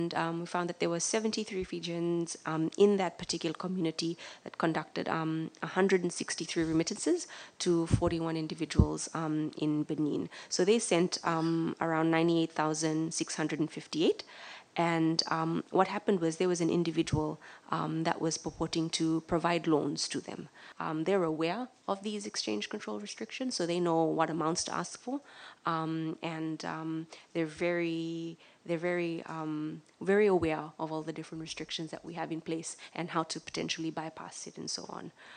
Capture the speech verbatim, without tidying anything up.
And um, we found that there were seventy-three Fijians um, in that particular community that conducted um, one hundred sixty-three remittances to forty-one individuals um, in Benin. So they sent um, around ninety-eight thousand six hundred fifty-eight. And um, what happened was there was an individual um, that was purporting to provide loans to them. Um, they're aware of these exchange control restrictions, so they know what amounts to ask for, um, and um, they're very they're very um, very aware of all the different restrictions that we have in place and how to potentially bypass it and so on.